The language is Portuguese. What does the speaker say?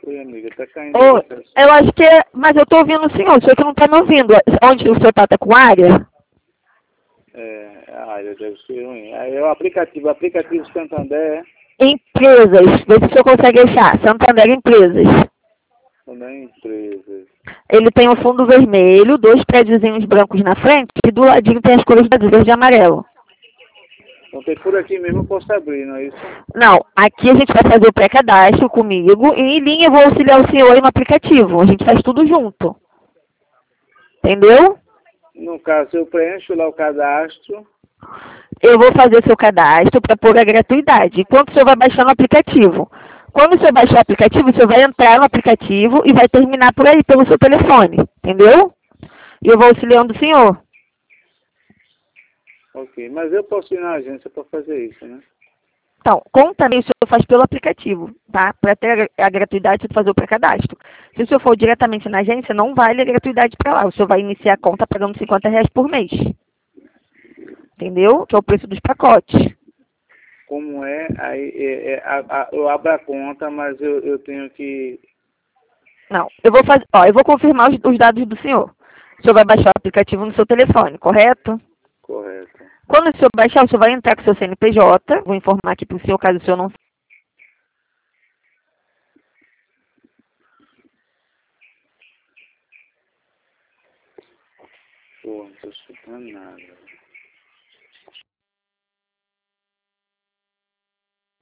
Oi, amiga, tá caindo Ô, aí. eu acho que é... Mas eu tô ouvindo o senhor que não tá me ouvindo. Onde o senhor tá com área? A área deve ser ruim. Aí é o aplicativo Santander, Empresas. Vê se o senhor consegue achar. Santander Empresas. também empresas. Ele tem um fundo vermelho, dois prédiozinhos brancos na frente, e do ladinho tem as cores de verde e amarelo. Então tem por aqui mesmo, eu posso abrir, não é isso? Não, aqui a gente vai fazer o pré-cadastro comigo e em linha eu vou auxiliar o senhor aí no aplicativo. A gente faz tudo junto. Entendeu? No caso, eu preencho lá o cadastro. Eu vou fazer seu cadastro para pôr a gratuidade. Enquanto o senhor vai baixar no aplicativo. Quando o senhor baixar o aplicativo, o senhor vai entrar no aplicativo e vai terminar por aí, pelo seu telefone. Entendeu? E eu vou auxiliando o senhor. Ok, mas eu posso ir na agência para fazer isso, né? Então, como também o senhor faz pelo aplicativo, tá? Para ter a gratuidade, você fazer o pré-cadastro. Se o senhor for diretamente na agência, não vale a gratuidade para lá. O senhor vai iniciar a conta pagando R$ 50 por mês. Entendeu? Que é o preço dos pacotes. Como é, aí eu abro a conta, mas eu tenho que... Não, eu vou fazer, ó, eu vou confirmar os dados do senhor. O senhor vai baixar o aplicativo no seu telefone, correto? Correto. Quando o senhor baixar, o senhor vai entrar com o seu CNPJ. Vou informar aqui para o senhor, caso o senhor não... Pô, não tô chutando nada.